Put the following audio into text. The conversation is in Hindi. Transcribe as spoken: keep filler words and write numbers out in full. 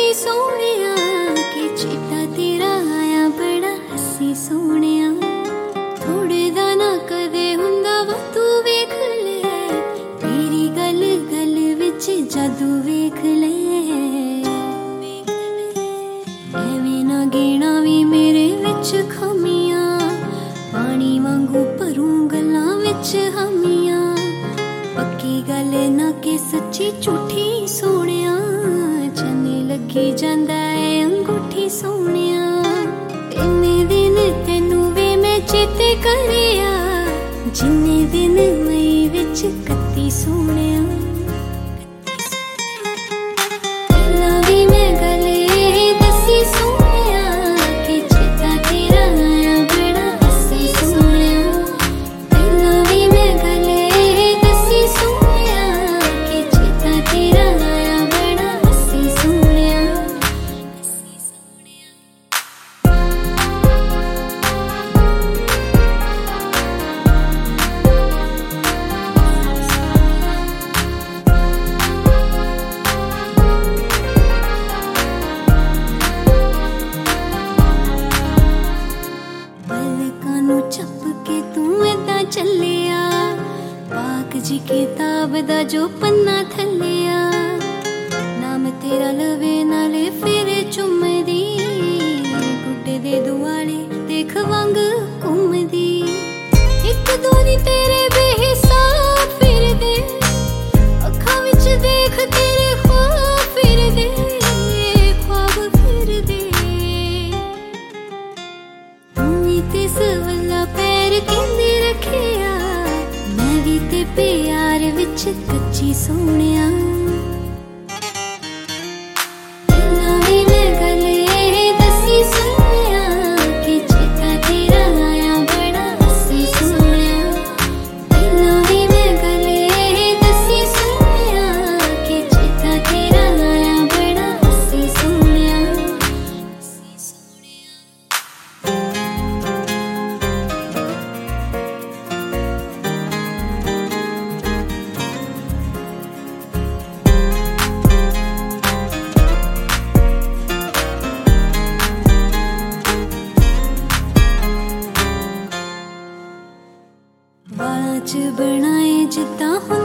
कच्ची सोहणिया कि चेता तेरा आया बड़ा हसी सोहणिया थोड़े दा ना कदे हुंदा वा तू वेख ले तेरी गल गल विच जादू वेख ले एवें ना गिना वी मेरे विच खामियां पानी वांगू भरूं गल्लां विच हामियां पक्की गल ना कि सच्ची झूठी सोहणिया चन्ने लगी जांदा है अंगूठी सोहणिया इन्ने दिन तैनू वे मैं चेते करिया जिन्ने दिन मई विच कत्ती सोहणिया छप के तू एदा चलिया पाक जी किताब दा जो पन्ना थलिया नाम तेरा लवे नाले फिर चुमदी गुड्डे दे दुआले देख वांग घूमदी एक दोनी तेरे बेहिसाब फिर दे अखां विच देख तेरे ख्वाब फिर दे ख्वाब फिर दे तू ही ते सवला पैर कहंदे रखिया मैं भी ते प्यार विच कच्ची सोहणिया पहला भी मैं गल एह दसी सोहणिया कि चेता तेरा आया बड़ा हसी सोहणिया पहला भी मैं गल एह दसी सोहणिया कि चेता तेरा आया बड़ा हसी सोहणिया बालां च बनाए जिद्दां